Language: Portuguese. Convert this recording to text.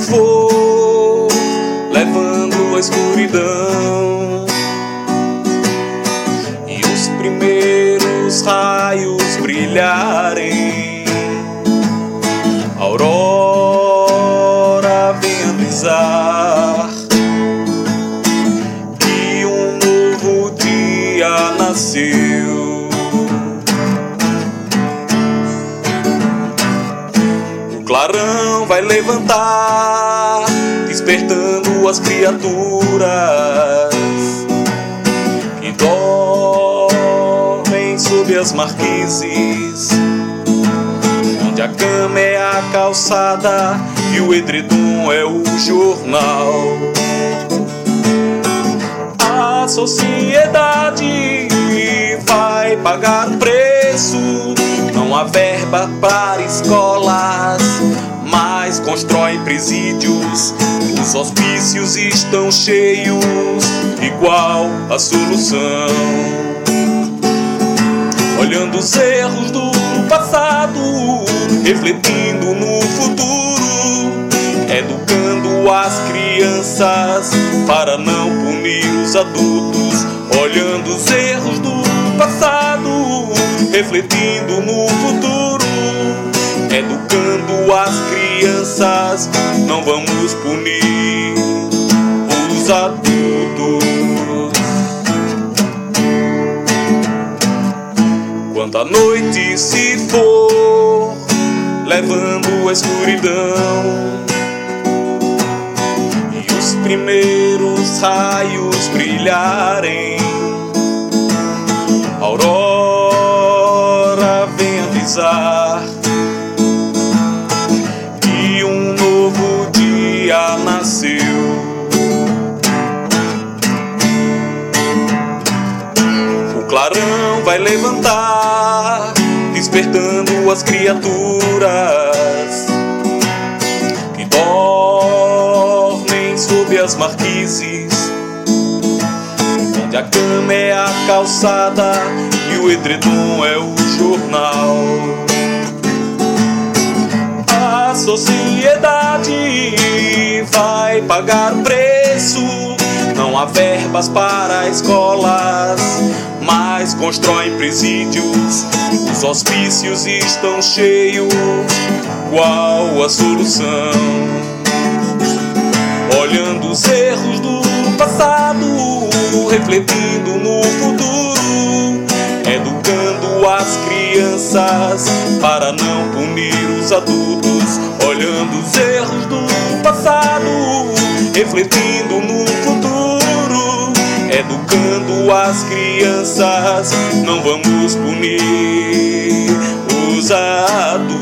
for, levando a escuridão, e os primeiros raios brilharem, a aurora vem avisar que um novo dia nasceu. O clarão vai levantar, despertando as criaturas que dormem sob as marquises, onde a cama é a calçada e o edredom é o jornal. A sociedade vai pagar o preço. Não há verba para escolas, mas constrói presídios. Os hospícios estão cheios. E qual a solução? Olhando os erros do passado, refletindo no futuro, educando as crianças para não punir os adultos. Olhando os erros do passado, refletindo no futuro, educando as crianças, não vamos punir os adultos. Quando a noite se for, levando a escuridão, e os primeiros raios brilharem, a aurora vem avisar que um novo dia nasceu. O clarão vai levantar, despertando as criaturas que dormem sob as marquises, onde a cama é a calçada e o edredom é o jornal. A sociedade vai pagar o preço. Não há verbas para escolas, mas constroem presídios. Os hospícios estão cheios. Qual a solução? Olhando os erros do passado, refletindo no futuro, educando as crianças para não punir os adultos. Olhando os erros do passado, refletindo no futuro, educando as crianças, não vamos punir os adultos.